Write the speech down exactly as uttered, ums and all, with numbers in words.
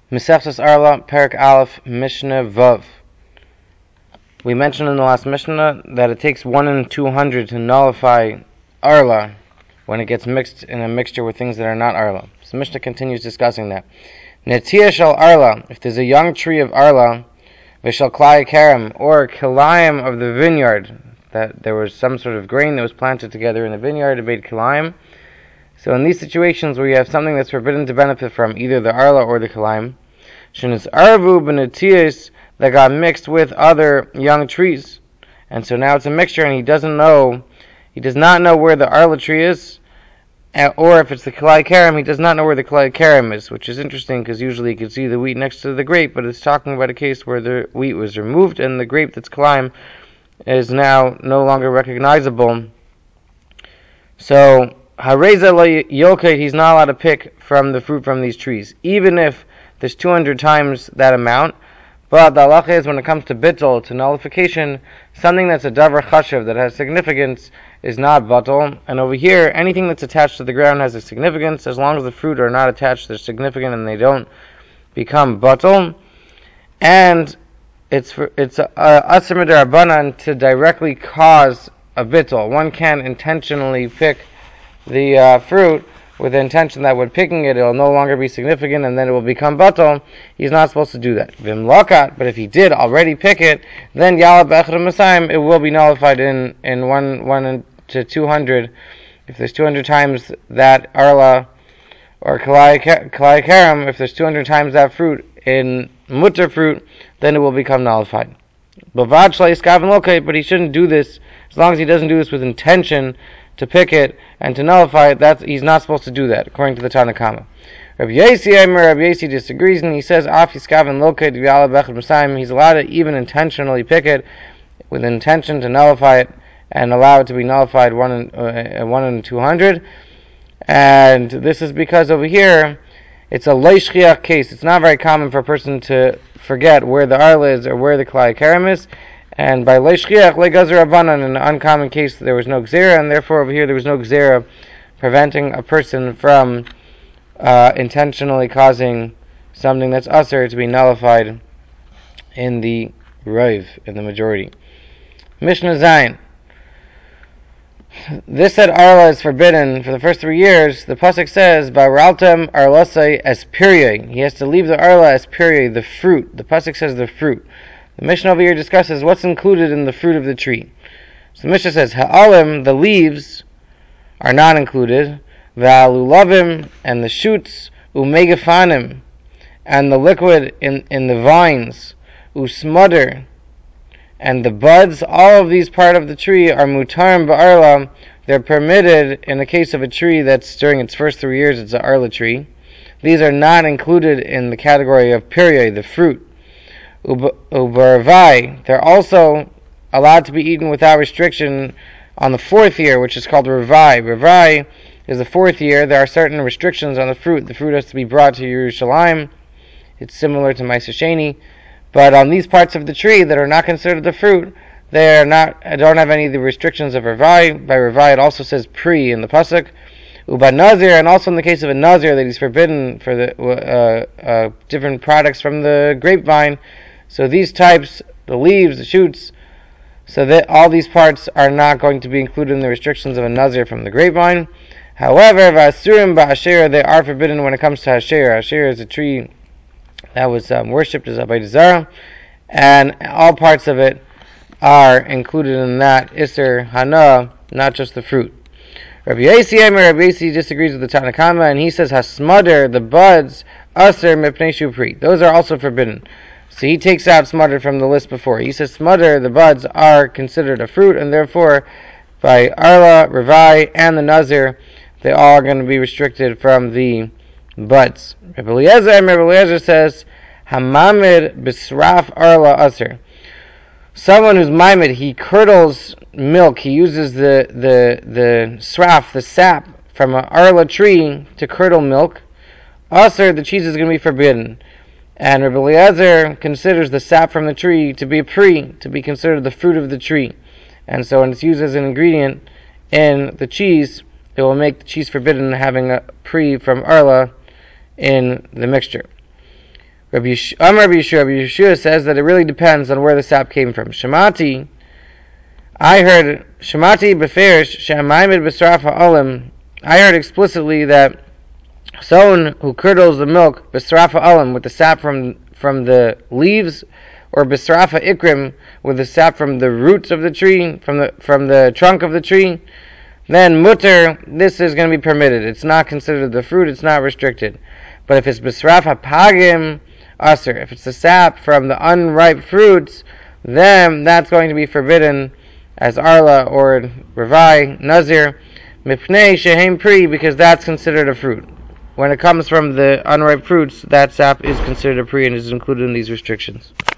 Mesechus Arla, Perak Aleph, Mishnah Vav. We mentioned in the last Mishnah that it takes one in two hundred to nullify Arla when it gets mixed in a mixture with things that are not Arla. So Mishnah continues discussing that. Netia shal Arla, if there's a young tree of Arla, Vishal Klai Karam, or Kilayim of the vineyard, that there was some sort of grain that was planted together in the vineyard, it made Kilayim. So in these situations where you have something that's forbidden to benefit from, either the Arla or the Kilayim, Shinus Arvu Benetias, that got mixed with other young trees. And so now it's a mixture and he doesn't know, he does not know where the Arla tree is, or if it's the Kalai Karam, he does not know where the Kalai Karam is, which is interesting because usually you can see the wheat next to the grape, but it's talking about a case where the wheat was removed and the grape that's Kalaim is now no longer recognizable. So, Hareza Yoket, he's not allowed to pick from the fruit from these trees, even if there's two hundred times that amount. But the halacha is when it comes to bittul, to nullification, something that's a davar chashav, that has significance, is not batal. And over here, anything that's attached to the ground has a significance. As long as the fruit are not attached, they're significant and they don't become batal. And it's for, it's a asr midarabanan to directly cause a bittul. One can intentionally pick the uh, fruit with the intention that when picking it, it will no longer be significant and then it will become batal. He's not supposed to do that. Vim lokat, but if he did already pick it, then yala b'echad masayim, it will be nullified in, in one, one to two hundred. If there's two hundred times that arla or kalai karam, if there's two hundred times that fruit in mutter fruit, then it will become nullified. Bavad shleis kavan lokay, but he shouldn't do this, as long as he doesn't do this with intention to pick it and to nullify it, that's, he's not supposed to do that, according to the Tanna Kama. Rabbi Yasi, Rabbi Yasi disagrees, and he says, Af yiskaven lokay d'yala b'echad masayim, he's allowed to even intentionally pick it with intention to nullify it and allow it to be nullified one in, uh, one in two hundred. And this is because over here, it's a leishchiach case. It's not very common for a person to forget where the arla is or where the klai karam is. And by leishchiach, legazer abanan, in an uncommon case, there was no gzera, and therefore over here there was no gzera preventing a person from uh, intentionally causing something that's usher to be nullified in the raiv, in the majority. Mishnah Zayin. This said arla is forbidden for the first three years. The pasuk says, "Ba'raltem arlasei es pirye." He has to leave the arla as pirye, the fruit. The pasuk says the fruit. The Mishnah over here discusses what's included in the fruit of the tree. So the Mishnah says, Ha'alim, the leaves, are not included. Va'alulavim, and the shoots, umegafanim, and the liquid in, in the vines, usmudder, and the buds, all of these part of the tree are mutarim ba'arla. They're permitted in the case of a tree that's during its first three years, it's an arla tree. These are not included in the category of pirye, the fruit. Ubaravai, they're also allowed to be eaten without restriction on the fourth year, which is called Ravai. Ravai is the fourth year. There are certain restrictions on the fruit. The fruit has to be brought to Yerushalayim. It's similar to Ma'aser Sheni. But on these parts of the tree that are not considered the fruit, they are not, don't have any of the restrictions of Ravai. By Ravai, it also says Pri in the Pasuk. Uba Nazir, and also in the case of a Nazir, that he's forbidden for the uh, uh, different products from the grapevine. So these types, the leaves, the shoots, so that all these parts are not going to be included in the restrictions of a nazir from the grapevine. However, v'asurim ba'asher, they are forbidden when it comes to asher. Asher is a tree that was um, worshipped as Avodah Zarah, and all parts of it are included in that Isser Hana, not just the fruit. Rabbi Yasi, Rabbi Yasi disagrees with the Tanna Kama, and he says hasmudder, the buds, aser mipnei shupri, those are also forbidden. So he takes out smudder from the list before. He says smudder, the buds, are considered a fruit, and therefore, by Arla, Ravai, and the Nazir, they all are going to be restricted from the buds. Rabbi Eliezer, Rabbi Eliezer says, Hamamid bisraf Arla aser. Someone who's maimed, he curdles milk, he uses the, the, the sraf, the sap, from an Arla tree to curdle milk. Aser, the cheese is going to be forbidden. And Rabbi Eliezer considers the sap from the tree to be a pri, to be considered the fruit of the tree. And so when it's used as an ingredient in the cheese, it will make the cheese forbidden having a pri from Arla in the mixture. Rabbi Yesh- um, Rabbi Yeshua, Rabbi Yeshua says that it really depends on where the sap came from. Shemati, I heard Shemati beferish she'amayim b'sraf ha'olim. I heard explicitly that someone who curdles the milk b'sraf ha'olim with the sap from from the leaves, or b'sraf ha'ikrim with the sap from the roots of the tree, from the from the trunk of the tree, then mutter, this is going to be permitted. It's not considered the fruit, it's not restricted. But if it's b'sraf ha'pagim aser, if it's the sap from the unripe fruits, then that's going to be forbidden as Arla or Ravai, Nazir, Mipnei Shehem Pri, because that's considered a fruit. When it comes from the unripe fruits, that sap is considered a Pri and is included in these restrictions.